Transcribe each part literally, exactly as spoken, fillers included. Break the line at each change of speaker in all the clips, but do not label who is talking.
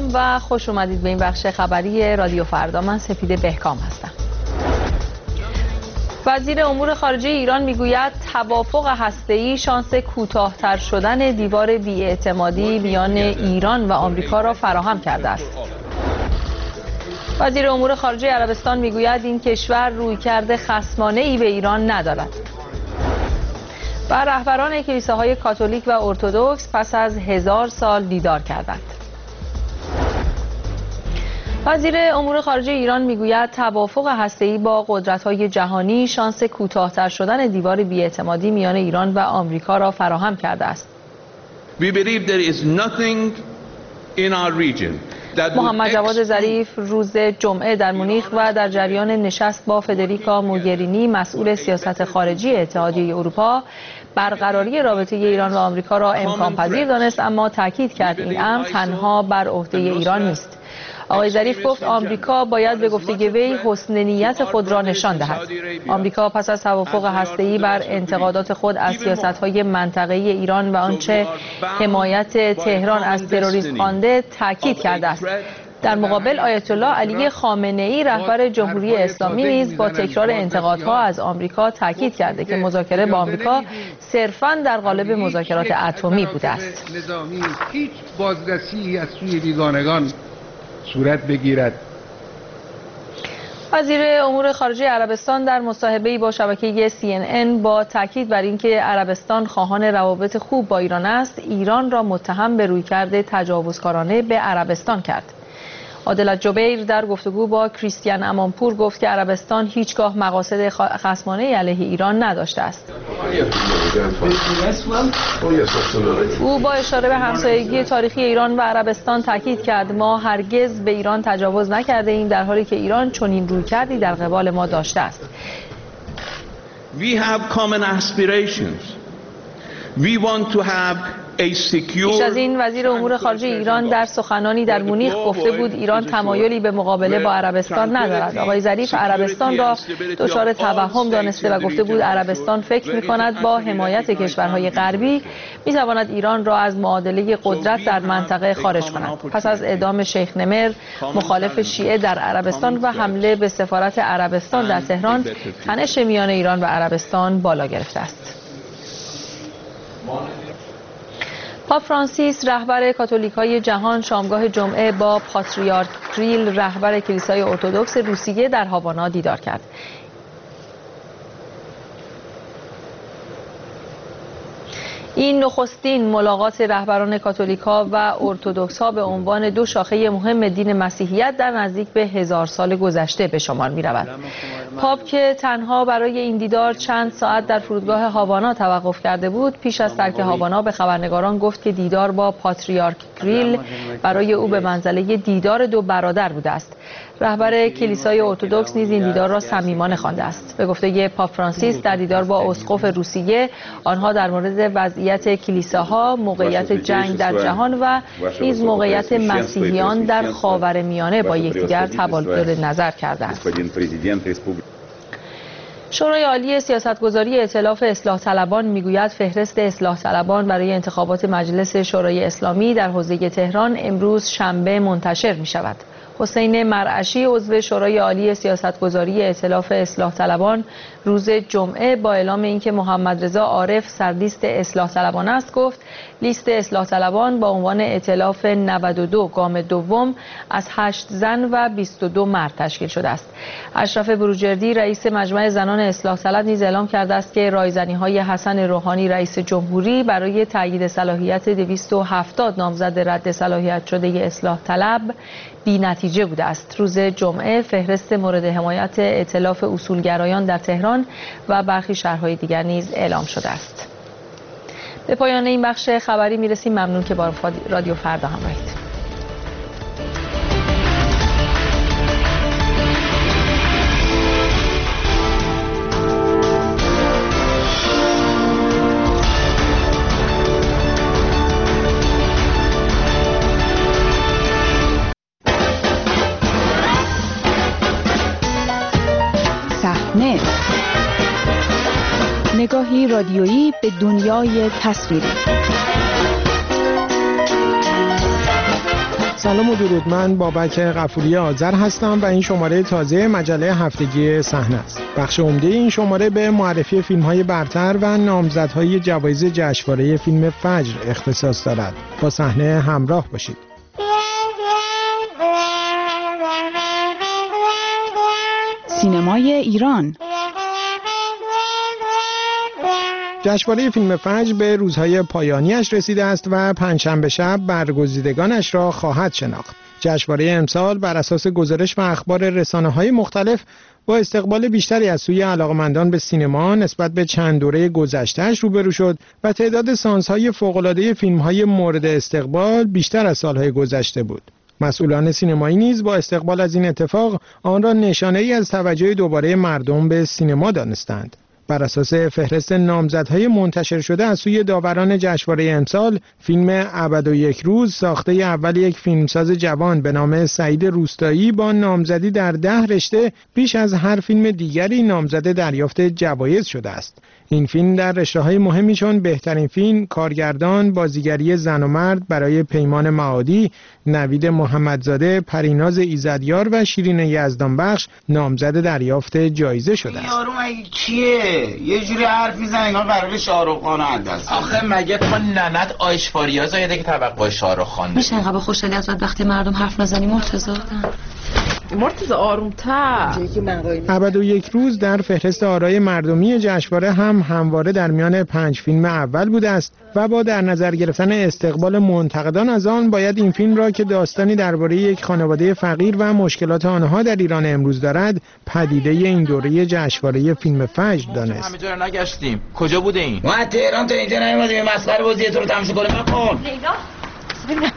سلام و خوش اومدید به این بخش خبری رادیو فردا. من سپیده بهکام هستم. وزیر امور خارجه ایران میگوید توافق هسته‌ای شانس کوتاه‌تر شدن دیوار بی‌اعتمادی میان ایران و آمریکا را فراهم کرده است. وزیر امور خارجه عربستان میگوید این کشور رویکرد خصمانه‌ای به ایران ندارد. و رهبران کلیساهای کاتولیک و ارتدوکس پس از هزار سال دیدار کردند. وزیر امور خارجه ایران میگوید توافق هسته‌ای با قدرت‌های جهانی شانس کوتاه‌تر شدن دیوار بی‌اعتمادی میان ایران و آمریکا را فراهم کرده است.
We believe there is nothing in our region.
محمد جواد ظریف روز جمعه در مونیخ و در جریان نشست با فدریکا موگرینی مسئول سیاست خارجی اتحادیه اروپا برقراری رابطه ایران و آمریکا را امکان پذیر دانست، اما تاکید کرد این امر تنها بر عهده ایران نیست. آقای ظریف گفت آمریکا باید به گفته وی حسن نیت خود را نشان دهد. آمریکا پس از توافق هسته‌ای بر انتقادات خود از سیاست‌های منطقه‌ای ایران و آنچه حمایت تهران از تروریسم خوانده تاکید کرده است. در مقابل آیت الله علی خامنه‌ای رهبر جمهوری اسلامی نیز با تکرار انتقادها از آمریکا تاکید کرده که مذاکره با آمریکا صرفاً در قالب مذاکرات اتمی بوده است.
هیچ بازرسی از سوی بیگانگان صورت بگیرد.
وزیر امور خارجه عربستان در مصاحبه‌ای با شبکه سی ان ان با تاکید بر اینکه عربستان خواهان روابط خوب با ایران است، ایران را متهم به رویکرد تجاوزکارانه به عربستان کرد. عادل جبیر در گفتگو با کریستیان امانپور گفت که عربستان هیچگاه مقاصد خصمانه علیه ایران نداشته است. او با اشاره به همسایگی تاریخی ایران و عربستان تاکید کرد ما هرگز به ایران تجاوز نکرده ایم، در حالی که ایران چنین رویکردی در قبال ما داشته است.
We have common aspirations. We want to have
پیش از این وزیر امور خارجه ایران در سخنانی در مونیخ گفته بود ایران تمایلی به مقابله با عربستان ندارد. آقای ظریف عربستان را دچار توهم دانسته و گفته بود عربستان فکر می‌کند با حمایت کشورهای غربی می‌تواند ایران را از معادله قدرت در منطقه خارج کند. پس از اعدام شیخ نمر مخالف شیعه در عربستان و حمله به سفارت عربستان در تهران، تنش میان ایران و عربستان بالا گرفته است. پاپ فرانسیس رهبر کاتولیک‌های جهان شامگاه جمعه با پاتریارک کریل رهبر کلیسای ارتدوکس روسیه در هاوانا دیدار کرد. این نخستین ملاقات رهبران کاتولیک‌ها و ارتدوکس‌ها به عنوان دو شاخه مهم دین مسیحیت در نزدیک به هزار سال گذشته به شمار می‌رود. پاپ که تنها برای این دیدار چند ساعت در فرودگاه هاوانا توقف کرده بود، پیش از ترک هاوانا به خبرنگاران گفت که دیدار با پاتریارک کریل برای او به منزله دیدار دو برادر بوده است. رهبر کلیسای ارتدوکس نیز این دیدار را صمیمانه خوانده است. به گفته پاپ فرانسیس در دیدار با اسقف روسیه، آنها در مورد وضعیت کلیساها، موقعیت جنگ در جهان و نیز موقعیت مسیحیان در خاورمیانه با یکدیگر تبادل نظر کردند. شورای عالی سیاستگذاری ائتلاف اصلاح طلبان میگوید فهرست اصلاح طلبان برای انتخابات مجلس شورای اسلامی در حوزه تهران امروز شنبه منتشر می شود. حسین مرعشی عضو شورای عالی سیاستگذاری ائتلاف اصلاح طلبان روز جمعه با اعلام اینکه محمد رضا عارف سرلیست اصلاح طلبان است گفت لیست اصلاح طلبان با عنوان ائتلاف نود و دو گام دوم از هشت زن و بیست و دو مرد تشکیل شده است. اشرف بروجردی رئیس مجمع زنان اصلاح طلب نیز اعلام کرده است که رایزنی‌های حسن روحانی رئیس جمهوری برای تایید صلاحیت دویست و هفتاد نامزد رد صلاحیت شده اصلاح طلب بی نتیجه بوده است. روز جمعه فهرست مورد حمایت ائتلاف اصولگرایان در تهران و برخی شهرهای دیگر نیز اعلام شده است. به پایان این بخش خبری میرسیم. ممنون که با رادیو فردا همراهید.
صحنه، نگاهی رادیویی به دنیای تصویری.
سلام و درود. من بابک غفوری آذر هستم و این شماره تازه مجله هفتگی صحنه است. بخش عمده این شماره به معرفی فیلم‌های برتر و نامزدهای جوایز جشنواره فیلم فجر اختصاص دارد. با صحنه همراه باشید.
سینمای ایران.
جشنواره فیلم فجر به روزهای پایانیش رسیده است و پنجشنبه شب برگزیدگانش را خواهد شناخت. جشنواره امسال بر اساس گزارش و اخبار رسانه‌های مختلف با استقبال بیشتری از سوی علاقه‌مندان به سینما نسبت به چند دوره گذشته‌اش روبرو شد و تعداد سانس‌های فوق‌العاده فیلم‌های مورد استقبال بیشتر از سال‌های گذشته بود. مسئولان سینمایی نیز با استقبال از این اتفاق آن را نشانه‌ای از توجه دوباره مردم به سینما دانستند. بر اساس فهرست نامزدهای منتشر شده از سوی داوران جشنواره امسال، فیلم ابد و یک روز ساخته اول یک فیلمساز جوان به نام سعید روستایی با نامزدی در ده رشته بیش از هر فیلم دیگری نامزد دریافت جوایز شده است. این فیلم در رشته‌های مهمی چون بهترین فیلم، کارگردان، بازیگری زن و مرد برای پیمان معادی، نوید محمدزاده، پریناز ایزدیار و شیرین یزدانبخش نامزد دریافت جایزه شده است.
یارو مگه کیه؟ یه جوری حرف میزنه انگار قراره شاهرخ خان عدس.
آخه مگه تو ننت آیش فاریا زایده که توقع شاهرخ خان
میشه انقدر خوشحالی از وقتی مردم حرف نزنی مرتضی؟
مرتضی آروم‌تر.
ابد و یک روز در فهرست آرای مردمی جشنواره هم همواره در میان پنج فیلم اول بوده است و با در نظر گرفتن استقبال منتقدان از آن باید این فیلم را که داستانی درباره یک خانواده فقیر و مشکلات آنها در ایران امروز دارد پدیده این دوره جشنواره فیلم فجر دانست.
همه جا رو نگشتیم. کجا بوده این؟
ما تهران تا اینجا نیومدیم مسخره بازی تو رو تماشا کنیم. مکن لیلا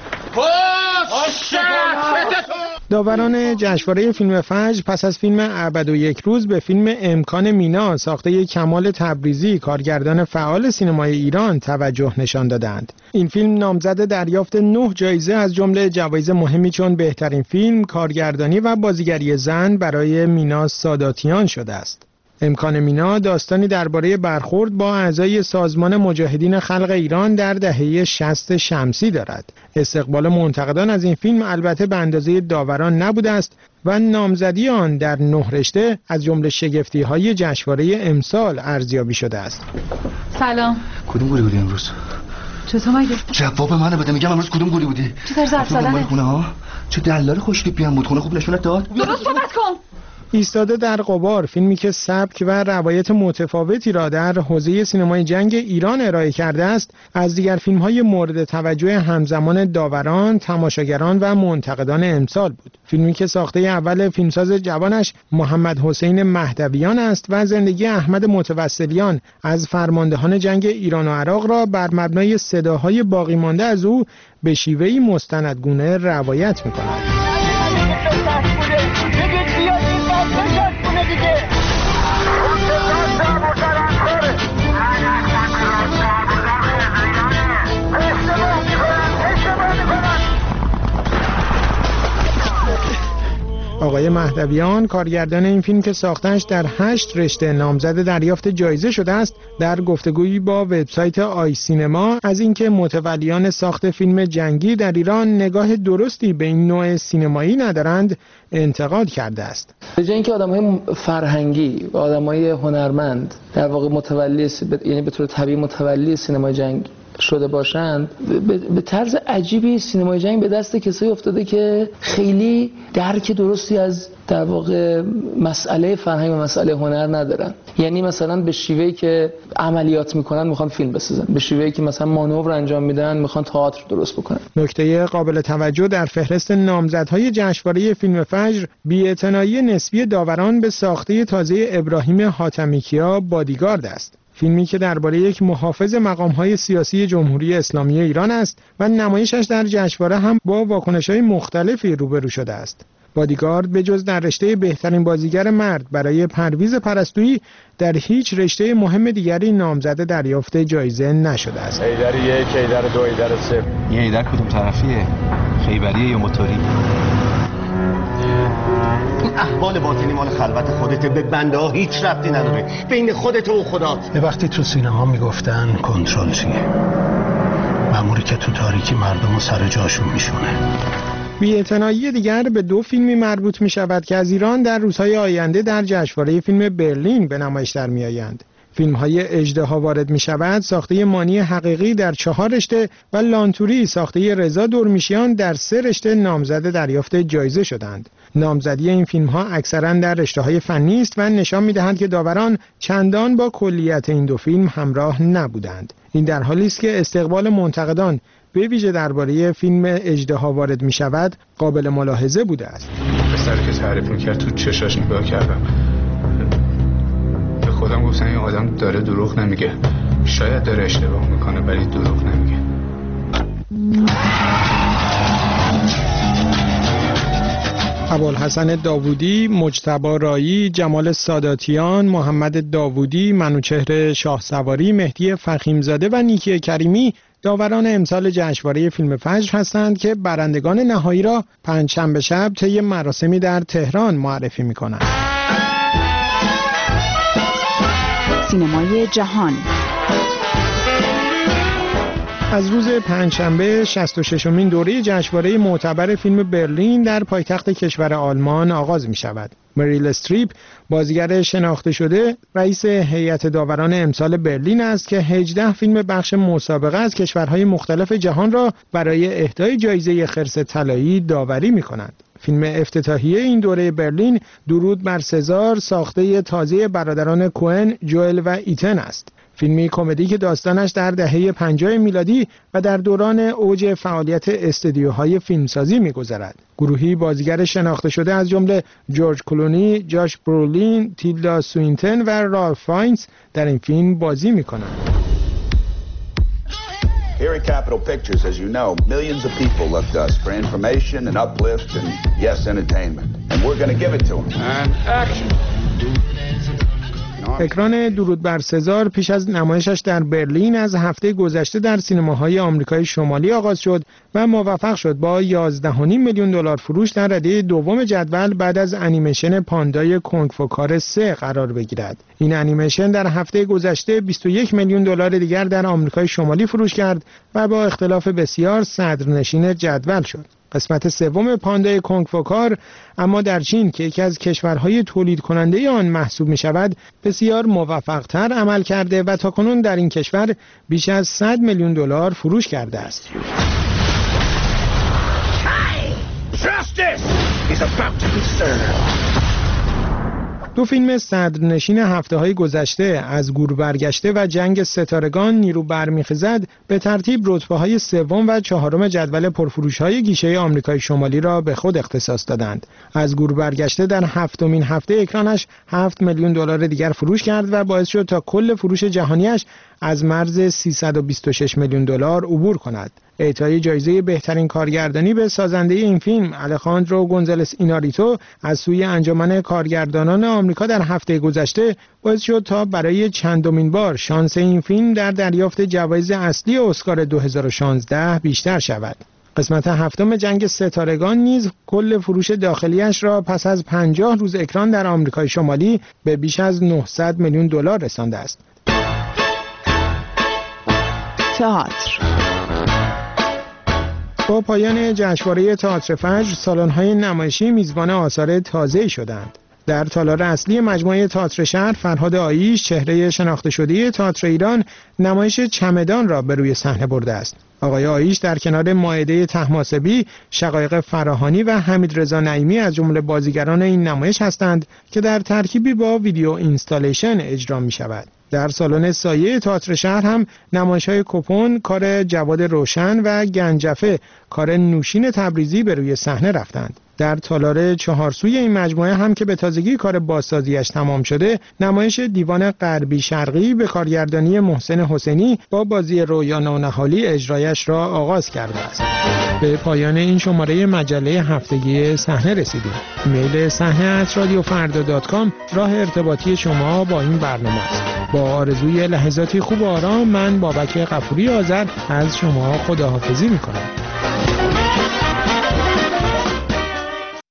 داوران جشنواره فیلم فجر پس از فیلم ابد و یک روز به فیلم امکان مینا ساخته کمال تبریزی کارگردان فعال سینمای ایران توجه نشان دادند. این فیلم نامزد دریافت نه جایزه از جمله جوایز مهمی چون بهترین فیلم، کارگردانی و بازیگری زن برای مینا ساداتیان شده است. امکان مینا داستانی درباره برخورد با اعضای سازمان مجاهدین خلق ایران در دهه شصت شمسی دارد. استقبال منتقدان از این فیلم البته به اندازه داوران نبوده است و نامزدی آن در نه رشته از جمله شگفتی‌های جشنواره امسال ارزیابی شده است.
سلام.
کدوم گوری بودی امروز؟
چطور مگه؟
جواب منو بده، میگم امروز کدوم گوری بودی؟
چه طرز حرف زدنه؟
خونه ها؟ چه دلال خوشتیپی هم بود، خونه خوب نشونت داد؟
درست صحبت کن.
ایستاده در غبار، فیلمی که سبک و روایت متفاوتی را در حوزه سینمای جنگ ایران ارائه کرده است، از دیگر فیلم‌های مورد توجه همزمان داوران، تماشاگران و منتقدان امسال بود. فیلمی که ساخته اول فیلمساز جوانش محمد حسین مهدویان است و زندگی احمد متوسلیان از فرماندهان جنگ ایران و عراق را بر مبنای صداهای باقی مانده از او به شیوهی مستندگونه روایت می‌کند. آقای مهدویان کارگردان این فیلم که ساختنش در هشت رشته نامزد دریافت جایزه شده است، در گفتگویی با وبسایت آی سینما از اینکه متولیان ساخت فیلم جنگی در ایران نگاه درستی به این نوع سینمایی ندارند انتقاد کرده است.
به جای اینکه آدم‌های فرهنگی و آدم‌های هنرمند در واقع متولی یعنی به طور طبیعی متولی سینمای جنگ شده باشند، به طرز عجیبی سینمای جنگ به دست کسایی افتاده که خیلی درک درستی از در واقع مسئله فرهنگ و مسئله هنر ندارن. یعنی مثلا به شیوهی که عملیات میکنن میخوان فیلم بسازن، به شیوهی که مثلا مانور انجام میدن میخوان تئاتر درست بکنن.
نکته قابل توجه در فهرست نامزدهای جشنواره فیلم فجر بی‌اعتنایی نسبی داوران به ساخته تازه ابراهیم حاتمیکیا بادیگارد است. فیلمی که درباره یک محافظ مقام‌های سیاسی جمهوری اسلامی ایران است و نمایشش در جشنواره هم با واکنش‌های مختلفی روبرو شده است. بادیگارد به جز در رشته بهترین بازیگر مرد برای پرویز پرستویی در هیچ رشته مهم دیگری نامزد دریافت جایزه نشده است.
ایدر یک، ایدر دو، ایدر سه.
یه ایدر کدوم طرفیه؟ خیبریه یا موتوری؟
این احوال باطنی مال خلوت خودته، به بنده ها هیچ ربطی نداره، بین خودت و خدا.
به وقتی تو سینما میگفتن کنترل چیه؟ ماموری که تو تاریکی مردم رو سر جاشون میشونه.
بی‌اعتنایی دیگر به دو فیلمی مربوط می شود که از ایران در روزهای آینده در جشنواره فیلم برلین به نمایش در می آیند. فیلم‌های اژدها وارد می‌شود ساخته مانی حقیقی در چهار رشته و لانتوری ساخته رضا دورمیشیان در سه رشته نامزد دریافت جایزه شدند. نامزدی این فیلم‌ها اکثراً در رشته‌های فنی است و نشان می‌دهند که داوران چندان با کلیت این دو فیلم همراه نبودند. این در حالی است که استقبال منتقدان به ویژه درباره فیلم اژدها وارد می‌شود قابل ملاحظه بوده است.
پسر که تعریف می‌کرد تو چشاش نگاه کردم. خودم گفتم این آدم داره دروغ نمیگه، شاید داره اشتباه میکنه ولی دروغ نمیگه.
ابوالحسن داوودی، مجتبی رایی، جمال ساداتیان، محمد داوودی، منوچهر شاهسواری، مهدی فخیمزاده و نیکی کریمی داوران امسال جشنواره فیلم فجر هستند که برندگان نهایی را پنجشنبه شب طی مراسمی در تهران معرفی میکنند.
سینمای جهان
از روز پنجشنبه شصت و ششمین دوره جشنواره معتبر فیلم برلین در پایتخت کشور آلمان آغاز می شود. مریل استریپ، بازیگر شناخته شده، رئیس هیئت داوران امسال برلین است که هجده فیلم بخش مسابقه از کشورهای مختلف جهان را برای اهدای جایزه خرس طلایی داوری می کند. فیلم افتتاحیه این دوره برلین درود بر سزار ساخته تازه برادران کوئن، جوئل و ایتن است. فیلمی کمدی که داستانش در دهه پنجاه میلادی و در دوران اوج فعالیت استدیوهای فیلمسازی می‌گذرد. گروهی بازیگر شناخته شده از جمله جورج کلونی، جاش برولین، تیلدا سوینتن و رالف فاینز در این فیلم بازی می‌کنند.
Here at Capitol Pictures, as you know, millions of people look to us for information and uplift and, yes, entertainment. And we're going to give it to them. And action.
اکران درود بر سزار پیش از نمایشش در برلین از هفته گذشته در سینماهای آمریکای شمالی آغاز شد و موفق شد با یازده و نیم میلیون دلار فروش در رده دوم جدول بعد از انیمیشن پاندای کنگ فو کار سه قرار بگیرد. این انیمیشن در هفته گذشته بیست و یک میلیون دلار دیگر در آمریکای شمالی فروش کرد و با اختلاف بسیار صدرنشین جدول شد. قسمت سوم پاندای کنگ فو کار اما در چین که یکی از کشورهای تولید کننده آن محسوب می شود بسیار موفق‌تر عمل کرده و تاکنون در این کشور بیش از صد میلیون دلار فروش کرده است. دو فیلم صدرنشین هفته‌های گذشته از گور برگشته و جنگ ستارگان نیرو برمیخیزد به ترتیب رتبه‌های سوم و چهارم جدول پرفروش‌های گیشه آمریکای شمالی را به خود اختصاص دادند. از گور برگشته در هفتمین هفته اکرانش هفت میلیون دلار دیگر فروش کرد و باعث شد تا کل فروش جهانیش از مرز سیصد و بیست و شش میلیون دلار عبور کند. اعطای جایزه بهترین کارگردانی به سازنده این فیلم الخاندرو گونزالس ایناریتو از سوی انجمن کارگردانان آمریکا در هفته گذشته باعث شد تا برای چندمین بار شانس این فیلم در دریافت جوایز اصلی اسکار دو هزار و شانزده بیشتر شود. قسمت هفتم جنگ ستارگان نیز کل فروش داخلیش را پس از پنجاه روز اکران در آمریکای شمالی به بیش از نهصد میلیون دلار رسانده است.
تئاتر.
با پایان جشنواره تئاتر فجر، سالن‌های نمایشی میزبان آثار تازه‌ای شدند. در تالار اصلی مجموعه تئاتر شهر، فرهاد آییش، چهره شناخته شده تئاتر ایران، نمایش چمدان را به روی صحنه برده است. آقای آییش در کنار مائده طهماسبی، شقایق فراهانی و حمیدرضا نعیمی از جمله بازیگران این نمایش هستند که در ترکیبی با ویدیو اینستالیشن اجرا می شود. در سالن سایه تئاتر شهر هم نمایش‌های کپون، کار جواد روشن و گنجفه، کار نوشین تبریزی به روی صحنه رفتند. در تالار چهارسوی این مجموعه هم که به تازگی کار بازسازیش تمام شده، نمایش دیوان غربی شرقی به کارگردانی محسن حسینی با بازی رویا نونهالی اجرایش را آغاز کرده است. به پایان این شماره مجله هفتگی صحنه رسیدیم. ایمیل صحنه ات رادیو فردا دات کام راه ارتباطی شما با این برنامه است. با آرزوی لحظاتی خوب و آرام، من بابک غفوری آذر از شما خداحافظی می‌کنم.